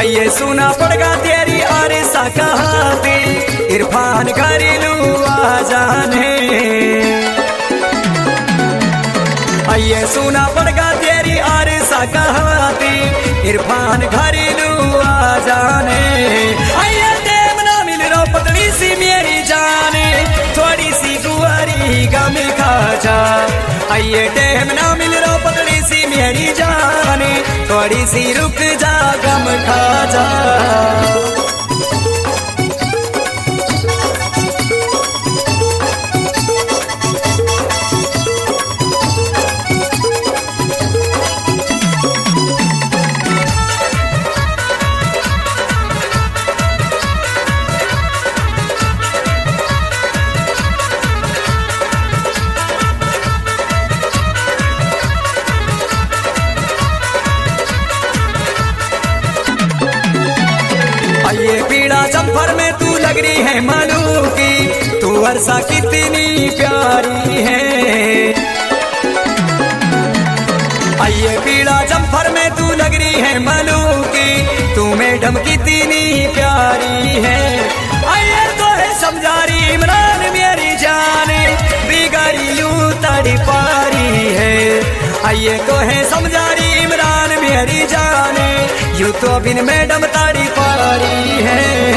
आइए सुना पड़गा तेरी आरिसा कहाती, इरफान घरेलू आ जाने। आइए सुना पड़गा तेरी आरिसा कहाती, इरफान घरेलू आ जाने। आइए टेम ना मिल रो पतली सी मेरी जाने, थोड़ी सी गुआरी गम खा जा। आइए टेम ना मिल रो पतली सी मेरी जाने, थोड़ी सी रुक जा गम खा जा। ये पीड़ा जम्फर में तू लग रही है मालू की, तू वर्षा कितनी प्यारी है। ये पीड़ा जम्फर में तू लग रही है मालू की, तू मैडम कितनी प्यारी है। आइए तो है समझारी इमरान मेरी जाने, बिगाड़ी यूं तड़ी पारी है। आइए तो है समझारी इमरान मेरी जाने, यूं तो बिन मैडम ताड़ी पारी है।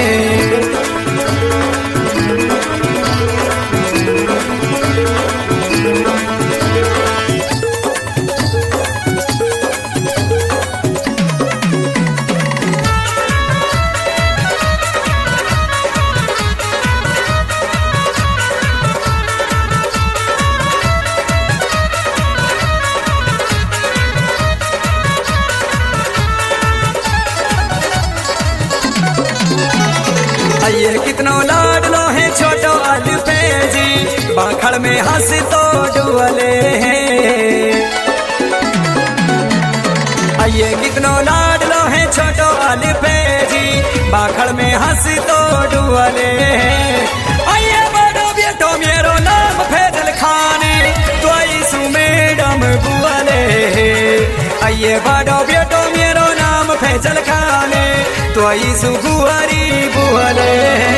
ये कितनो लाडलो है छोटो अल्फे जी, बाखड़ में हंस तो डुअले हैं। ये कितनो लाडलो है छोटो अल्फे जी, बाखड़ में हंस तो डुअले हैं। ये बड़ो बेटो मेरो नाम फैजल खाने, तो सु मैडम बुअले। ये बड़ो बेटो मेरो नाम फैजल खाने, तो सु गुआरी बुअले।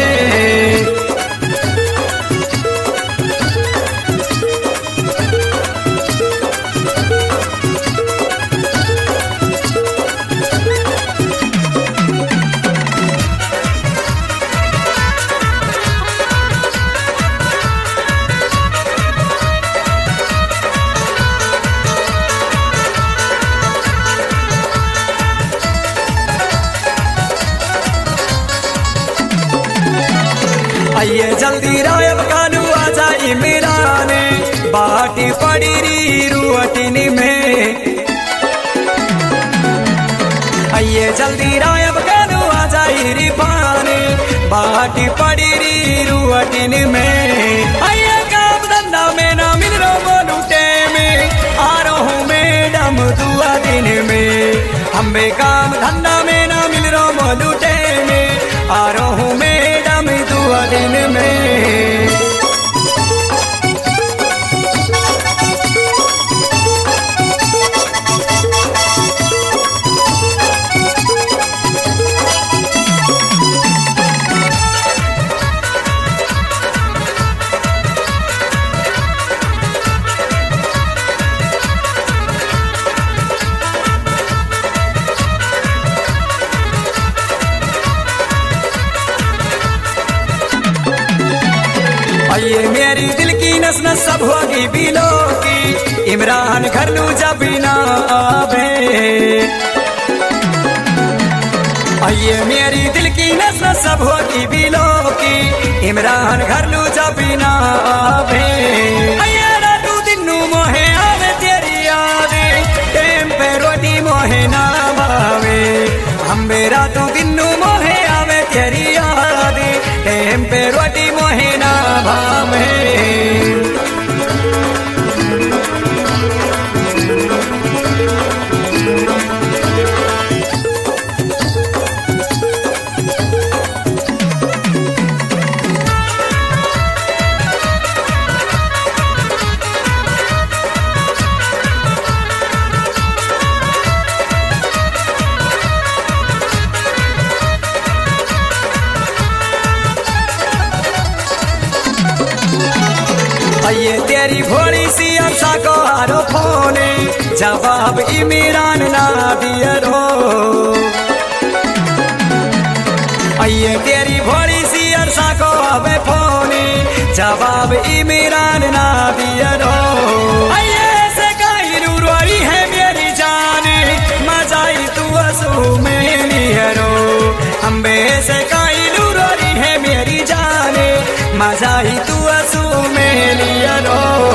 आइए जल्दी रायब कानू आ जाई मिराने, बाटी पड़ी री रुअटिनी में। आइए जल्दी रायब कानू आ जाई री पाने, बाटी पड़ी री रुअटिनी में। आइए काम धंधा में ना मिल रो बोलूटे में, आ रहा मैडम दुआ दिन में। हमें काम धंधा में ना मिल रो बोलूटे में, आ रहा मैडम दुआ दिन में। ये मेरी दिल की नस नस सब होगी बिलो की, इमरान घरलू जब ना आवे। ये मेरी दिल की नस नस सब होगी बिलो की, इमरान घरलू जब ना आवे। ये रातू दिनू मोहे आवे तेरी यादे, टेम पे रोटी मोहे ना भावे। हम रातू दिनू मोहे आवे तेरी यादे, टेम पे रोटी मोहे ना भावे। ये तेरी भोली सी अरसा को हारो फोने जवाब इमरान ना दिया रो। ये तेरी भोली सी अरसा को अब फोने जवाब इमरान ना दिया रो। ऐसे काई रूरी है मेरी जान मजाई तू असू में लिया रो। अम्बे से काई रूरी है मेरी जान मजाई तू असू में लिया रो।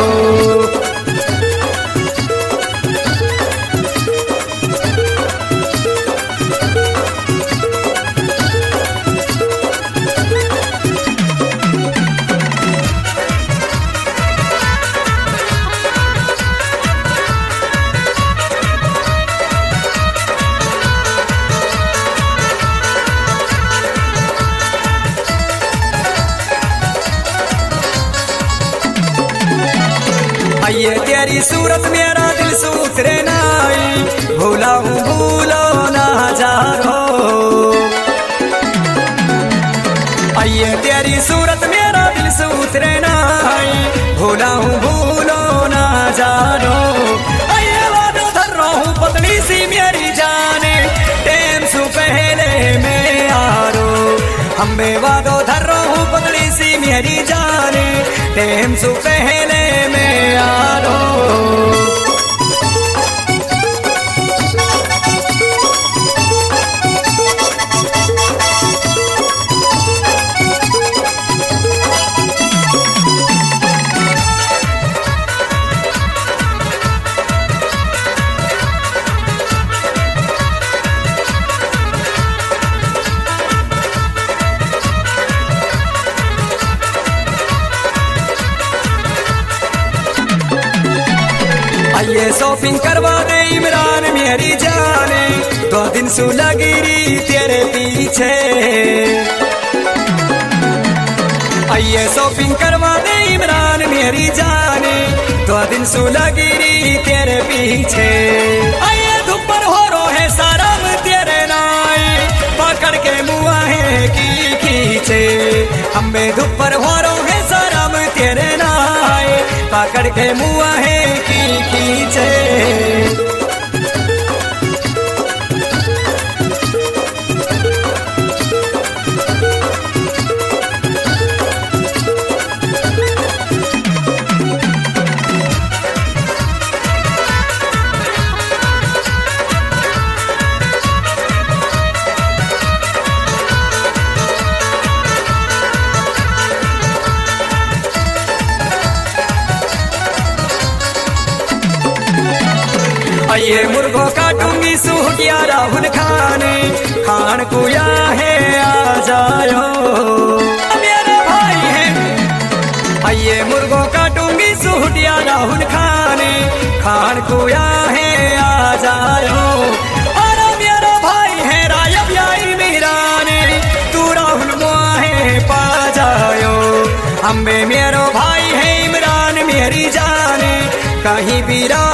ये तेरी सूरत मेरा दिल सूतरे नाई भूला हूँ भूलो ना जारो। ये तेरी सूरत मेरा दिल सूतरे नाई भूला हूँ भूलो ना जारो। ये वादो धर रहा हूँ पतली सी मेरी जाने टेम सु पहले मैं आरो। हमें वादो धर रहा हूँ पतली सी मेरी जाने टेम सु पहले मैं आरो। ये शॉपिंग करवा दे इमरान मेरी जाने 2 दिन सु लगी रही तेरे पीछे। ये शॉपिंग करवा दे इमरान मेरी जाने 2 दिन सु लगी रही तेरे पीछे। ये धुपर हो रो है सारा तेरे नाई पकड़ के मुआ है की खींचे। हमें धुपर हो रो है सारा तेरे नाई पकड़ के मुआ है की खींचे। ये मुर्गो काटूंगी सूटिया राहुल खाने खान को या है आ जायो मेरा भाई है। ये मुर्गो काटूंगी सूटिया राहुल खाने खान को या है आ जायो। और मेरा भाई है रायब याई मेरा ने तू राहुल मुआ है पा जायो। हमें मेरो भाई है इमरान मेरी जाने कहीं भी